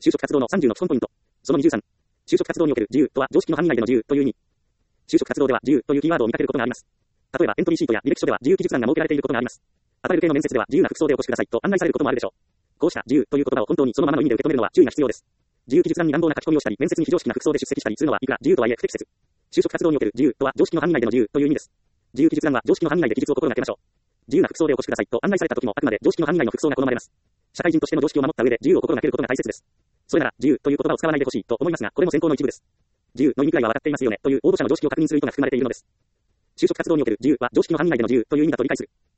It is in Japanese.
就職活動の30の基本ポイント。その23。就職活動における自由とは常識の範囲内での自由という意味。就職活動では自由というキーワードを見かけることがあります。例えばエントリーシートや履歴書では自由記述欄が設けられていることがあります。アパレル系の面接では自由な服装でお越しくださいと案内されることもあるでしょう。こうした自由という言葉を本当にそのままの意味で受け止めるのは注意が必要です。自由記述欄に乱暴な書き込みをしたり、面接に非常識な服装で出席したりするのはいくら自由とはいえ不適切。就職活動における自由とは常識の範囲内での自由という意味です。自由記述欄は常識の範囲内で記述を心がけましょう。自由な服装でお越しくださいと案内された時もあくまで常識の範囲内の服装が好まれます。社会人としての常識を守った上で自由を心がけることが大切です。それなら自由という言葉を使わないでほしいと思いますが、これも選考の一部です。自由の意味くらいは分かっていますよねという応募者の常識を確認する意図が含まれているのです。就職活動における自由は常識の範囲内での自由という意味だと理解する。